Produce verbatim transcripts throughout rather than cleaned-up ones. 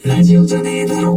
ラジオじゃねえだろ。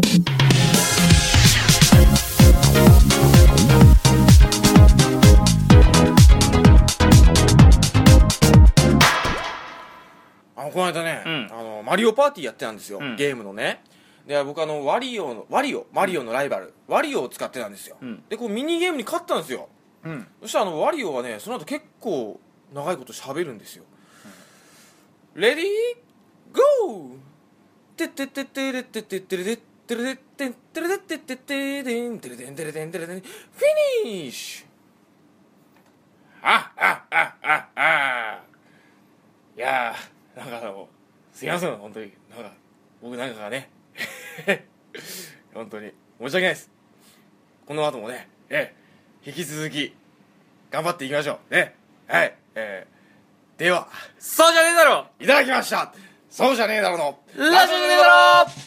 あのこの間ね、 うん、 あのマリオパーティーやってたんですよ、 うん、 ゲームのね。で僕あのワリオのワリオマリオのライバル、ワリオを使ってたんですよ、うん、でこうミニゲームに勝ったんですよ、うん、そしたらあのワリオはねその後結構長いこと喋るんですよ、うん、レディーゴーてってってってれってってってれってれってってれってってってれんてれてんてれてんてれてんフィニッシュ。あああああいやーなんかあのすいません本当になんか僕なんかがね本当に申し訳ないです。この後もね、え引き続き頑張っていきましょうね。はい、えー、ではそうじゃねえだろいただきました。そうじゃねえだろのラジオじゃねえだろ。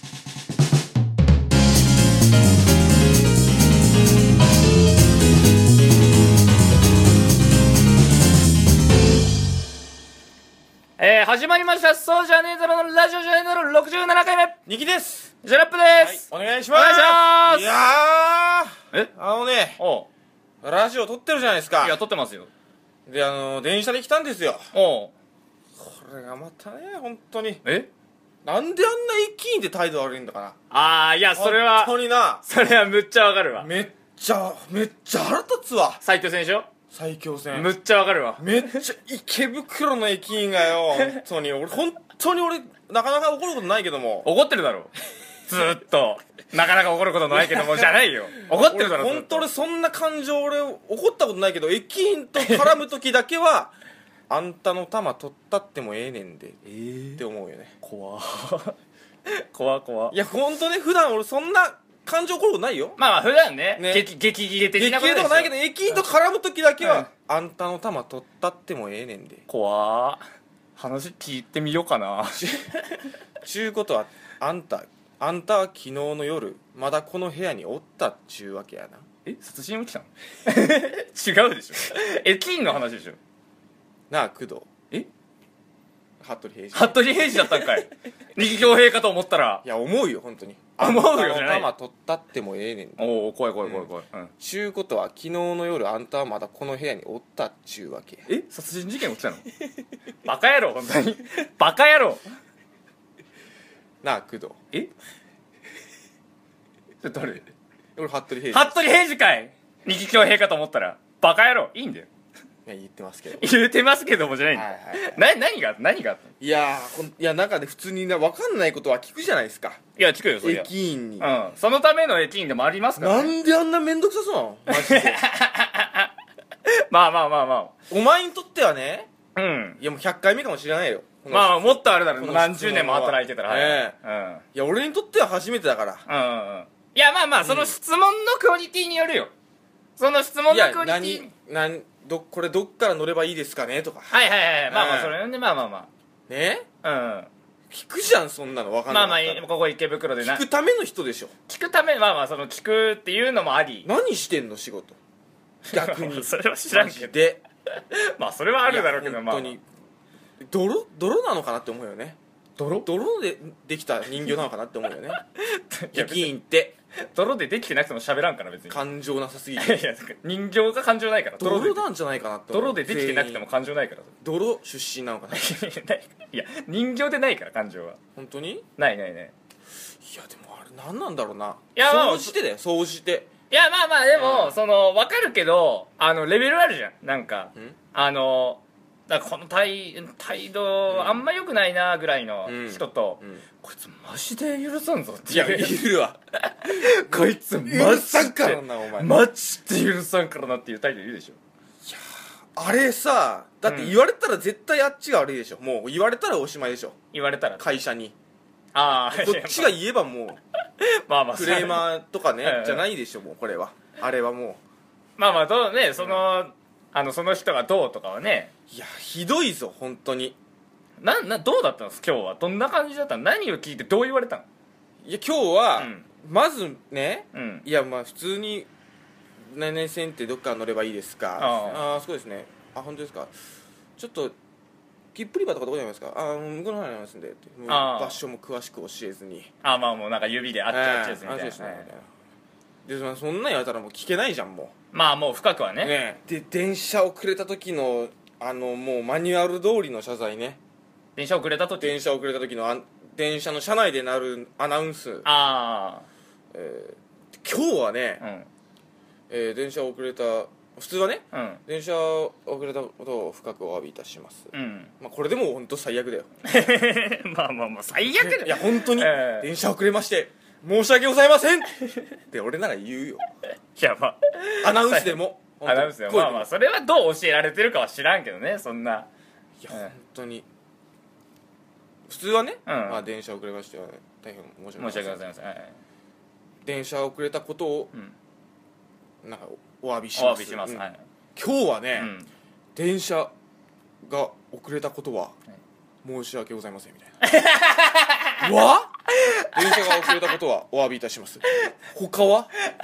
えー、始まりましたそうじゃねえだろのラジオじゃねえだろろくじゅうななかいめ、 ニキです。 ジャラップです、 はい、お願いします。 お願いします。 いやーえあのねおうラジオ撮ってるじゃないですか。 いや撮ってますよ。 であの電車で来たんですよ。 おうこれがまたね本当にえなんであんな駅員で態度悪いんだかな。 ああいやそれは本当になそれはむっちゃわかるわ。 めっちゃめっちゃ腹立つわ。 斉藤選手よ最強戦むっちゃわかるわ。 めっちゃ池袋の駅員がよ本当に俺本当に俺なかなか怒ることないけども怒ってるだろずーっとなかなか怒ることないけどもじゃないよ怒ってるだろ。 本当にそんな感情俺怒ったことないけど駅員と絡む時だけはあんたの玉取ったってもええねんで、えー、って思うよね。 怖怖怖いや本当ね普段俺そんな感情起こることないよ。 まあまあ普段ねね激激切れ的なこと激切れとかないけど駅員と絡む時だけは、うん、あんたの玉取ったってもええねんで。 怖話聞いてみようかなちゅうことはあんたあんたは昨日の夜まだこの部屋におったっちゅうわけやな。 え殺人起きたの違うでしょ駅員の話でしょなあ工藤。 え服部平次服部平次だったんかい力強兵かと思ったら。 いや思うよ本当に思うよじゃない。 玉取ったってもええねん。 おお怖い怖い怖い怖い、うん、 ちゅうことは昨日の夜あんたはまだこの部屋におったっちゅうわけ。 え殺人事件起きたのバカ野郎本当にバカ野郎なあ工藤。 えそれ誰？ 俺服部平次。 服部平次かい力強兵かと思ったらバカ野郎。いいんだよ。 いや言ってますけど言ってますけどもじゃないんだ、はいはいはい、な何が何があったの。 いやーいやなんかね普通にね分かんないことは聞くじゃないですか。 いや聞くよそれ。 駅員に、 うん、そのための駅員でもありますから、ね、 なんであんな面倒くさそうなのマジでまあまあまあまあお前にとってはね、 うん、 いやもうひゃっかいめかもしれないよ。 まあもっとあれだろ何十年も働いてたら、 ねうん、いや俺にとっては初めてだから。 うんうんいやまあまあその質問のクオリティによるよ。その質問のクオリティ。いや何何どこれどっから乗ればいいですかねとか。 はいはいはいまあまあそれねまあまあまあねうん聞くじゃんそんなの分かんない。 まあまあここ池袋でな聞くための人でしょ。 聞くためまあまあその聞くっていうのもあり。 何してんの仕事逆にそれは知らんけどでまあそれはあるだろうけどまあ本当に泥泥なのかなって思うよね。泥泥でできた人形なのかなって思うよね駅員って泥でできてなくても喋らんから別に感情なさすぎるいや人形が感情ないから泥なんじゃないかなって泥でできてなくても感情ないから泥出身なのかないや人形でないから感情は本当にないないない。いやでもあれ何なんだろうな。 いや総じてだよ総じて。 いやまあまあでも、うん、その分かるけどあのレベルあるじゃんなんかあのだからこの態態度、うん、あんま良くないなぐらいの人と、うんうん、こいつマジで許さんぞっていやいるわこいつマジで許さんからなお前マジで許さんからなっていう態度いるでしょ。 いやあれさだって言われたら絶対あっちが悪いでしょ。もう言われたらおしまいでしょ。 言われたら会社にああこっちが言えばもうまあまあクレーマーとかねじゃないでしょ。もうこれはあれはもうまあまあどうねその、うんあのその人がどうとかはね。 いやひどいぞ本当に。 ななどうだったんです今日は。どんな感じだったの。何を聞いてどう言われたの。 いや今日は、うん、まずね、 うん、 いやまあ普通に何々線ってどっから乗ればいいですか。ああそうですね。あ本当ですか。ちょっと切符売り場とかどこにありますか？ああ向こうの方にありますんでってもう場所も詳しく教えずに、 あまあもうなんか指であっちあっちですみたいな、 えーあっちですねみたいなでそそんなん言われたらもう聞けないじゃんもまあもう深くはねうねで電車遅れた時のあのもうマニュアル通りの謝罪ね電車遅れた時電車遅れた時のあん電車の車内で鳴るアナウンス、 あえー今日はね、 あうんえー電車遅れた普通はねうん電車遅れたことを深くお詫びいたします、 うんまあ、これでも本当最悪だよまあまあまあ最悪だよいや本当に、 ええ電車遅れまして申し訳ございませんって俺なら言うよいやまアナウンスでもあアナウンスでも声まあまあそれはどう教えられてるかは知らんけどねそんないや、 ええ本当に普通はね、 うんまあ、電車遅れましては大変申し訳ご申しざいません訳ございません、はい電車遅れたことをうん、 なんかお詫びしおます詫びします、 うんはい、 今日はね、 うん電車が遅れたことは申し訳ございませんみたいなわ電車が遅れたことはお詫びいたします他は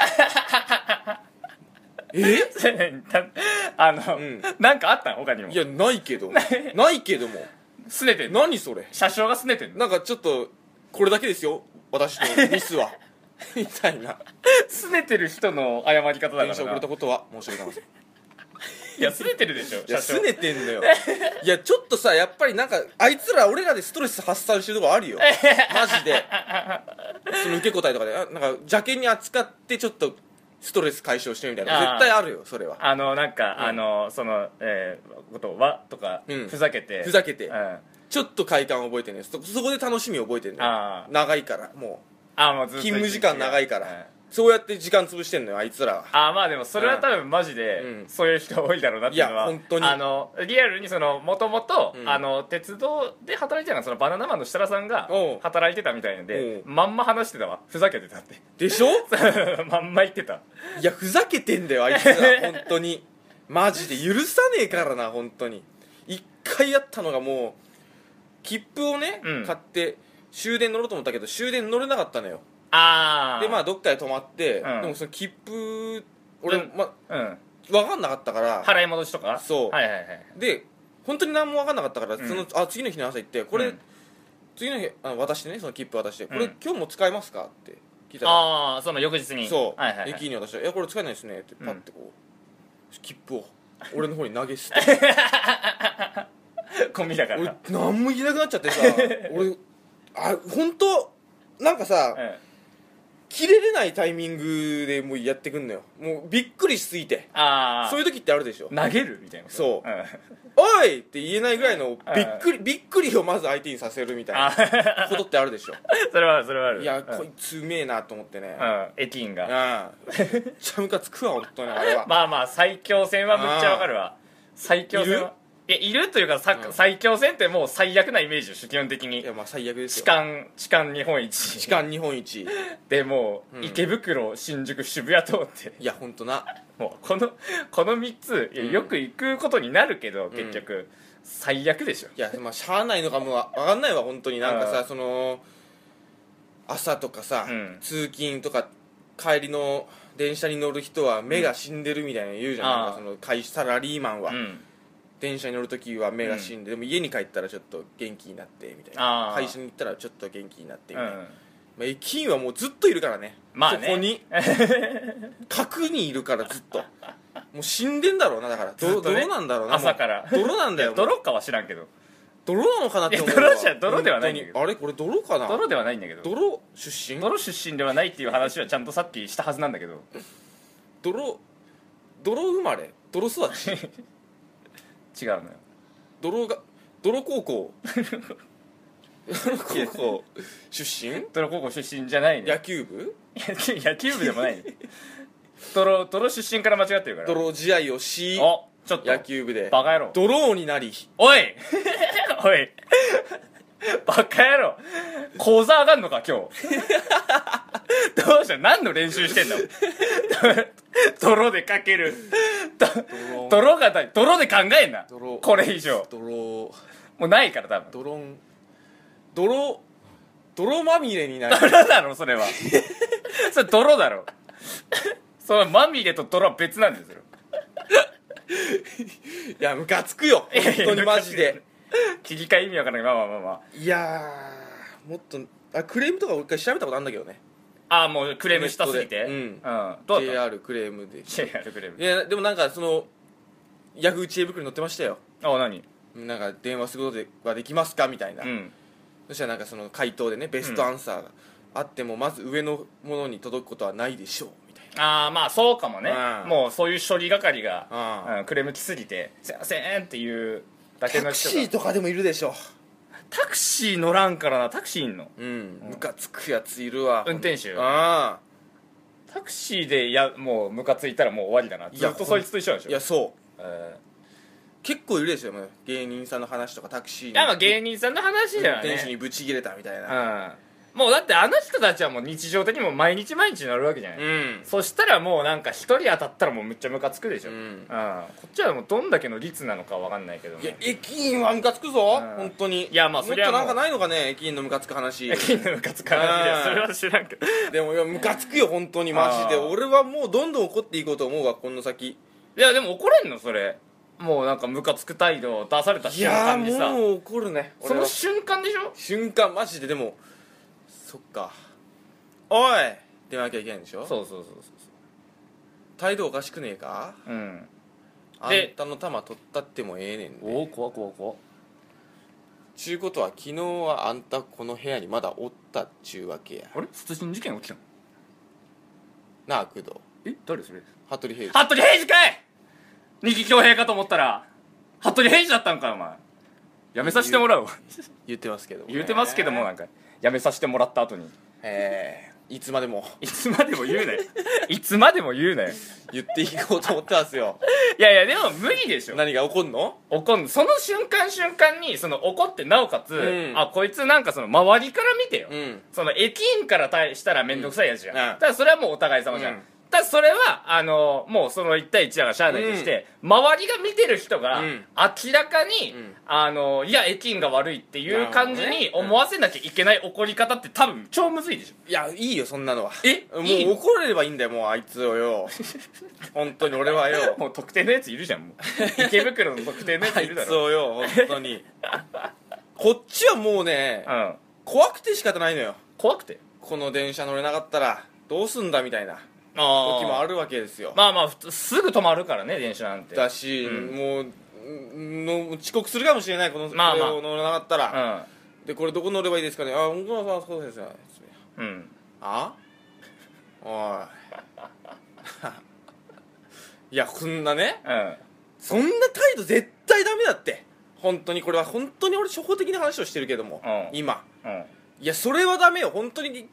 えあの、 うんなんかあったの他にもいやないけどないけどもすねてんの何それ車掌がすねてんのなんかちょっとこれだけですよ私のミスはみたいなすねてる人の謝り方だから電車遅れたなことは申し訳ございませんいやすねてるでしょいや車掌すねてんのよいやちょっとさやっぱりなんかあいつら俺らでストレス発散してるとこあるよマジでその受け答えとかであなんか邪険に扱ってちょっとストレス解消してるみたいなあー絶対あるよそれはあのなんか、 うんあのそのえー、ことをわとか、 うんふざけてふざけてうんちょっと快感を覚えてねそそこで楽しみを覚えてんのあーよ長いからもあもうずっと勤務時間長いからうんうそうやって時間潰してんのよあいつらはあまあでもそれは多分マジで、 うんそういう人多いだろうなっていうのいはや本当にあのリアルにそのもともとうんあの鉄道で働いてたのがそのバナナマンの設楽さんがおう働いてたみたいなんでおうまんま話してたわふざけてたってでしょまんま言ってたいやふざけてんだよあいつら本当にマジで許さねえからな本当に一回やったのがもう切符をね、 うん買って終電乗ろうと思ったけど終電乗れなかったのよああでまあどっかで止まって、 うんでもその切符俺、 うんま、 うん分かんなかったから払い戻しとかそうはいはいはいで本当に何も分かんなかったから、 うんそのあ次の日の朝行ってこれ、 うん次の日あ渡してねその切符渡して、これうん今日も使えますかって聞いたらああその翌日にそう、 はいはいはい駅員に渡して「いやこれ使えないですね」ってパッてこう、切符を俺の方に投げ捨てコンビだから俺何も言えなくなっちゃってさ俺あ本当なんかさ、 うん切れれないタイミングでもうやってくんのよもうびっくりしすぎてああそういう時ってあるでしょ投げるみたいなそうん 「 おい!」って言えないぐらいのびっくりびっくりをまず相手にさせるみたいあなことってあるでしょそれはあるそれはあるいや、 うんこいつうめえなと思ってねうん駅員がああめっちゃムカつくわ本当にあれはまあまあ最強戦はむっちゃわかるわ最強戦はいやいるというかさ、 うん最強戦ってもう最悪なイメージでしょ基本的にいやまあ最悪です痴よ漢痴漢日本一痴漢日本一でもう、 うん池袋新宿渋谷通っていや本当なもうこのこのみっついやうんよく行くことになるけど、 ん結局最悪でしょいやまあしゃあないのかもわかんないわ本当になんかうんさその朝とかさ、 うん通勤とか帰りの電車に乗る人は目が死んでるみたいなの言うじゃん,、 うんなんかその会サラリーマンは、 うん電車に乗るときは目が死んで、でも家に帰ったらちょっと元気になってみたいなあー会社に行ったらちょっと元気になってみたいな、 うんまあ、駅員はもうずっといるからね、 まあねそこに角にいるからずっともう死んでんだろうなだから泥,、 ずっとね泥なんだろうな朝からもう泥なんだよもう泥かは知らんけど泥なのかなって思うわいや泥じゃ泥ではないんだけど本当にあれこれ泥かな泥ではないんだけど泥出身泥出身ではないっていう話はちゃんとさっきしたはずなんだけど泥泥生まれ泥育ち違うのよ泥が泥高校泥高校出身泥高校出身じゃないね野球部野球野球部でもないね泥泥出身から間違ってるから泥試合をしおちょっと野球部でバカ野郎ドローになりおいおいバカ野郎講座上がんのか今日どうした何の練習してんの泥でかけるど泥がない泥で考えんな泥これ以上泥もうないから多分泥ん泥泥まみれになり泥だろそれはそれ泥だろそのまみれと泥は別なんですよいやムカつくよ本当にマジで切り替え意味わからない。まあまあまあまあ。 いやーもっとあクレームとか俺一回調べたことあるんだけどね。 ああ、もうクレームしたすぎて。 うん、うん、 どうだったジェイアール クレームで。 ジェイアール クレーム。 いやでもなんかそのヤフー知恵袋に載ってましたよ。 ああ、何？ なんか電話することではできますかみたいな、 うん、 そしたらなんかその回答でねベストアンサーがあっても、まず上のものに届くことはないでしょうみたいな。 ああ、まあそうかもね、 うん、 もうそういう処理係が、 うんうん、クレーム来すぎてすいませんっていうだけの人が。 タクシーとかでもいるでしょ。 タクシー乗らんからな。タクシーいんの？ うんムカつくやついるわ運転手。 ああタクシーでやもうムカついたらもう終わりだな。ずっとそいつと一緒なんでしょ。 いやそう、 え結構いるでしょ芸人さんの話とかタクシーにー、いやまあ芸人さんの話じゃね、 運転手にブチ切れたみたいな。 うん、もうだってあの人たちはもう日常的にも毎日毎日乗るわけじゃない、 うん、 そしたらもうなんか一人当たったらもうめっちゃムカつくでしょ、 うんうん、こっちはもうどんだけの率なのかわかんないけども。 いや駅員はムカつくぞ、 うん本当に。 いやまあそれはもうもっとなんかないのかね駅員のムカつく話。 駅員のムカつく話でそれは知らんけど。 でもいやムカつくよ本当にマジで。 あー俺はもうどんどん怒っていこうと思うわこの先。 いやでも怒れんのそれ？もうなんかムカつく態度を出されたい瞬や間にさ、 ーもう怒るねその瞬間でしょ？ 瞬間マジで。でもそっかおいってなきゃいけないんでしょ。 そうそうそうそう態度おかしくねえか。 そう。うんあんでたの玉取ったってもええねんで。 おお怖怖怖。 ちゅうことは昨日はあんたこの部屋にまだおったっちゅうわけやあれ殺人事件起きたの？ なあ工藤。 え誰それ？ 服部平次。 服部平次かい。二木恭平かと思ったら服部平次だったんかお前。やめさせてもらうわ。 言ってますけどもね、 言うてますけどもなんかやめさせてもらった後にえー、いつまでもいつまでも言うなよ。いつまでも言うなよ。 言っていこうと思ってますよ。 いやいやでも無理でしょ。 何が起こんの。 怒んその瞬間瞬間にその怒ってなおかつ、 うんあこいつなんかその周りから見てよ、 うんその駅員から対したら面倒くさいやつじゃん、 うんただそれはもうお互い様じゃん、 うんただそれはあのもうそのいち対いちだからしゃあないとして、周りが見てる人が、 うん明らかに、 うんあのいや駅員が悪いっていう感じに思わせなきゃいけない怒り方って多分超むずいでしょ。 いやいいよそんなのは。 えもういいの怒れればいいんだよもうあいつをよ。本当に俺はよもう特定のやついるじゃんもう池袋の特定のやつあいついるだろ。 をよ本当に。こっちはもうねうん怖くて仕方ないのよ。 怖くてこの電車乗れなかったらどうすんだみたいなあ時もあるわけですよ。 まあまあ普通すぐ止まるからね電車なんて。 だし、 うんもうの遅刻するかもしれないこの、 まあまあこれを乗らなかったら、 うでこれどこ乗ればいいですかね。あ本当はそうですよ。 んうんあおいいやこんなねうんそんな態度絶対ダメだって。本当にこれは本当に俺初歩的な話をしてるけども、 うん今うんいやそれはダメよ本当に。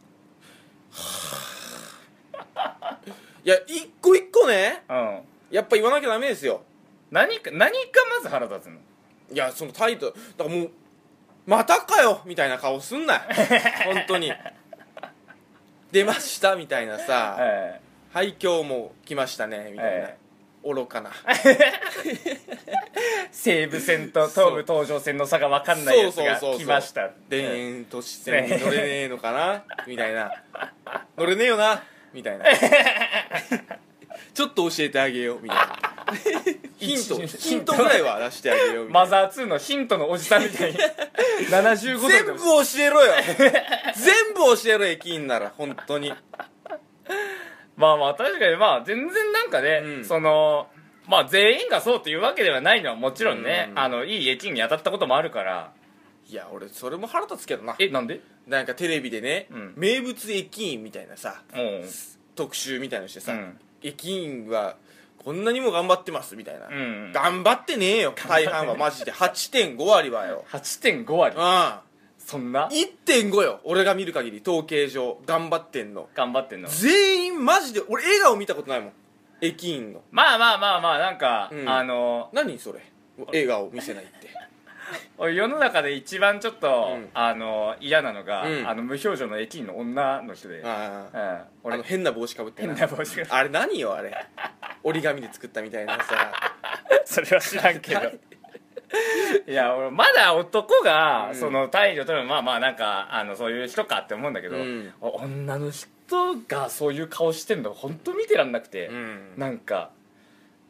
いや一個一個ねうんやっぱ言わなきゃダメですよ。 何か何かまず腹立つの。 いやその態度だからもうまたかよみたいな顔すんなよ本当に。出ましたみたいなさ、 えはい今日も来ましたねみたいな、 え愚かなえ西武線と東武東上線の差が分かんないやつが来ました。 田園都市線に乗れねえのかなみたいな。乗れねえよなみたいな。ちょっと教えてあげようみたいな。ヒントヒントぐらいは出してあげようみたいな。 マザーツーのヒントのおじさんみたいにななじゅうごど全部教えろよ全部教えろ駅員なら本当に。 まあまあ確かにまあ全然なんかね、 うんそのまあ全員がそうっていうわけではないのはもちろんね、 うんあのいい駅員に当たったこともあるから。 いや俺それも腹立つけどな。 えなんで？ なんかテレビでね、 うん名物駅員みたいなさうん特集みたいのしてさ、 うん駅員はこんなにも頑張ってますみたいな、 うん頑張ってねえよ大半はマジで はちてんご 割はよ。 はちてんご 割あそんなあ いってんご よ俺が見る限り統計上頑張ってんの頑張ってんの。 全員マジで俺笑顔見たことないもん駅員の。 まあまあまあまあなんか、 うんあの何それ笑顔見せないって俺世の中で一番ちょっと、 うんあの嫌なのが、 うんあの無表情の駅員の女の人で、うん、 ああ俺あの変な帽子かぶって変な帽子があれ何よあれ折り紙で作ったみたいなさそれは知らんけどいや俺まだ男が、 うんその態度取るのまあまあなんかあのそういう人かって思うんだけど、 うん女の人がそういう顔してんの本当見てらんなくて、 うんなんか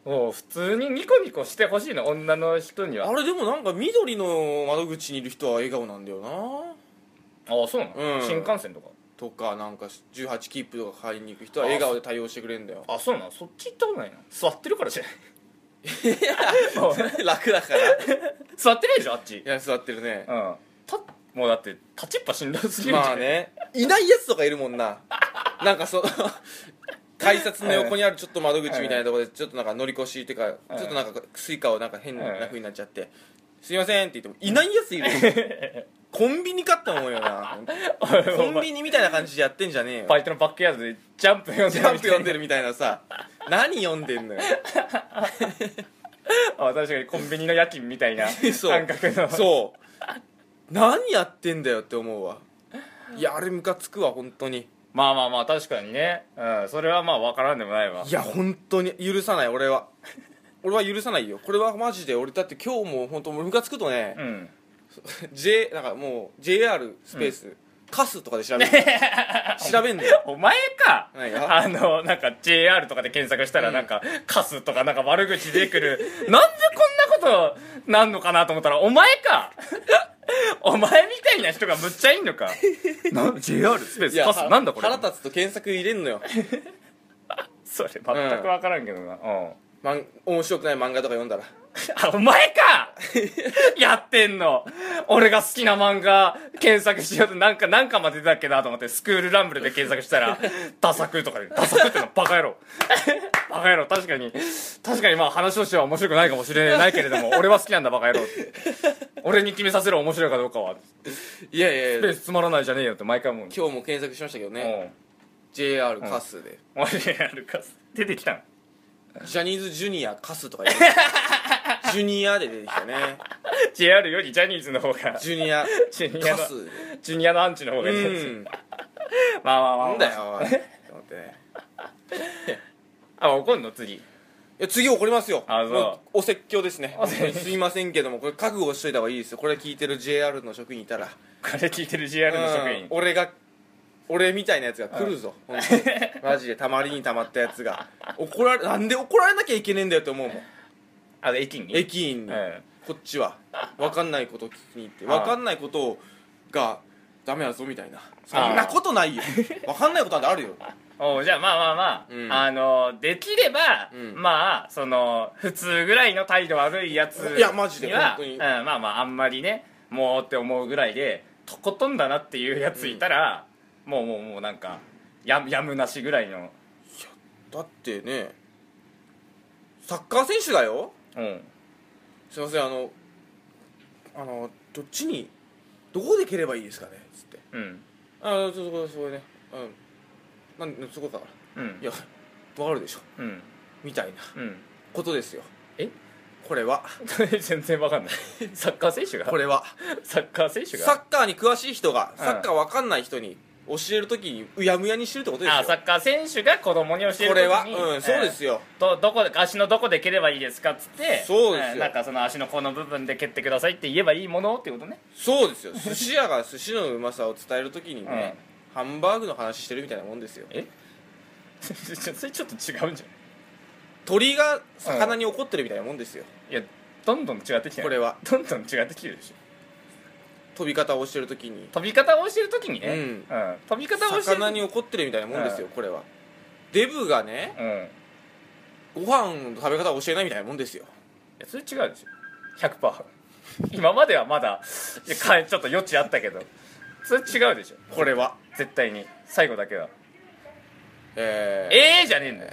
もう普通にニコニコしてほしいの、女の人には。 あれでもなんか緑の窓口にいる人は笑顔なんだよな。 ああそうなの、 うん、 新幹線とかとかなんかじゅうはち切符とか買いに行く人は笑顔で対応してくれるんだよ。 あそうなの、そっち行ったことないな。座ってるからじゃない楽だから座ってないでしょあっち。 いや座ってるね。 うんたもうだって立ちっぱしんどすぎるじゃん。 まあね、いないやつとかいるもんななんかその改札の横にあるちょっと窓口みたいなところでちょっとなんか乗り越しっていうかちょっとなんかスイカをなんか変な風になっちゃってすいませんって言ってもいないやついるコンビニかって思うよなコンビニみたいな感じでやってんじゃねえよ。 バイトのバックヤードでジャンプ読んでるジャンプ読んでるみたいなさ何読んでんのよあ確かにコンビニの夜勤みたいなそう感覚のそう何やってんだよって思うわ。いやあれムカつくわ本当に。 まあまあまあ確かにね、うん、それはまあ分からんでもないわ。 いや本当に許さない俺は俺は許さないよこれはマジで。俺だって今日も本当ムカつくとね、 うん、 J なんかもう ジェイアール スペース、うん、カスとかで調べる調べんだよお前か。 何があのなんか ジェイアール とかで検索したら、うん、なんかカスとかなんか悪口出てくるなんでこんなことなんのかなと思ったらお前かお前みたいな人がむっちゃいんのかな ジェイアール スペースカスなんだこれ。 腹立つと検索入れんのよそれ全く分からんけどな、うんまん面白くない漫画とか読んだらあお前かやってんの。俺が好きな漫画検索しようとなんか何かまで出たっけなと思ってスクールランブルで検索したらダサくとかでダサくってのバカ野郎バカ野郎。確かに確かにまあ話としては面白くないかもしれないけれども俺は好きなんだバカ野郎って俺に決めさせる面白いかどうかはいやいやいやスペースつまらないじゃねえよって毎回思う。 今日も検索しましたけどね、うん、ジェイアール カスで、 うん、ジェイアール カス出てきたの。 ジャニーズジュニアカスとか言ってジュニアで出てきたねジェイアール よりジャニーズの方がジュニアジュニアのカスジュニアのアンチの方が出てきた、うん、まあまあまあ、まあ、 なんだよおいと思ってねあ怒んの次。いや次怒りますよ。 あそうお説教ですねすいませんけどもこれ覚悟しといた方がいいですよ。これ聞いてる ジェイアール の職員いたらこれ聞いてる ジェイアール の職員、 うん、俺が俺みたいなやつが来るぞ、うん、本当にマジでたまりにたまったやつが怒られなんで怒られなきゃいけねえんだよって思うもん。 あの駅員に駅員に、うん、こっちは分かんないことを聞きに行って分かんないことがダメだぞみたいな。そんなことないよ分かんないことなんてあるよおじゃあまあまあまあ、うん、あのできれば、うん、まあその普通ぐらいの態度悪いやつには、 いやマジで本当に、 うん、まあまああんまりねもうって思うぐらいでとことんだなっていうやついたら、うん、もうもうもうなんか や, やむなしぐらいの。いやだってねサッカー選手だよ、 うん、 すいませんあのあのどっちにどこで蹴ればいいですかねつって、うん、あそこそこね、うん、なんそこだから、うん、いや分かるでしょ、うん、みたいな、うん、ことですよ。 えこれは全然分かんないサッカー選手がこれはサッカー選手がサッカーに詳しい人がサッカー分かんない人に教えるときにうやむやにしてるってことですよ。 あサッカー選手が子供に教えるときにこれは、うん、そうですよ、 えー、ど, どこで足のどこで蹴ればいいですかっつってそうですよ、 えー、なんかその足のこの部分で蹴ってくださいって言えばいいものっていうことね。 そうですよ寿司屋が寿司のうまさを伝えるときにね、うん、ハンバーグの話してるみたいなもんですよ。 えそれちょっと違うんじゃん。 鳥が魚に怒ってるみたいなもんですよ、 うん、いやどんどん違ってきてる。 これはどんどん違ってきてるでしょ。 飛び方をしてるときに飛び方をしてるときにね、うんうん、飛び方をしてる魚に怒ってるみたいなもんですよ、うん、これはデブがね、うん、ご飯の食べ方を教えないみたいなもんですよ。 いやそれ違うでしょ ひゃくパーセント 今まではまだいやちょっと余地あったけどそれ違うでしょこれは絶対に最後だけはえー、 えーじゃねえんだよ。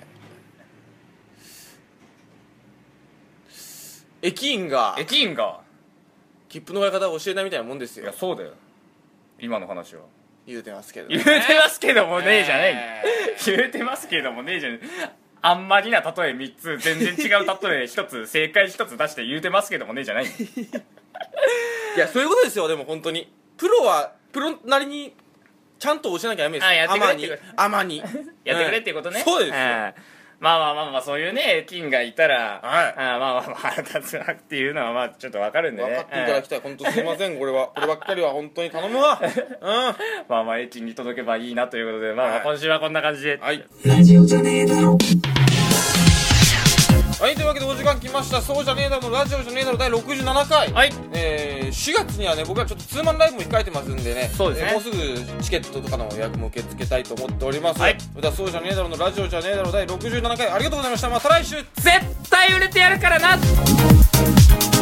駅員が駅員が切符の買い方を教えないみたいなもんですよ。 いやそうだよ今の話は言うてますけど、ね、 言うてますけどもねえじゃない、えー、言うてますけどもねえじゃねえ。あんまりな例えみっつ全然違う例えひとつ正解ひとつ出して言うてますけどもねえじゃないいやそういうことですよ。でも本当にプロはプロなりにちゃんと教えなきゃダメです。 あやってくれってアマにやってくれっていうことね、 うん、そうですよ。 まあまあまあまあそういうね金がいたら、 はい、 あまあまあまあ腹立つなっていうのはまあちょっと分かるんでね分かっていただきたい。本当すいませんこれはこればっかりは本当に頼むわ、うん、 まあまあエチに届けばいいなということでまあまあ今週はこんな感じで、 はい、 ラジオじゃねえだろはい、というわけでお時間来ました。そうじゃねえだろのラジオじゃねえだろだいろくじゅうななかい、 はい、 えー、しがつにはね僕はちょっとツーマンライブも控えてますんでね、 そうですね、 えー、もうすぐチケットとかの予約も受け付けたいと思っております。 はい、 それではそうじゃねえだろのラジオじゃねえだろだいろくじゅうななかいありがとうございました。また来週絶対売れてやるからな。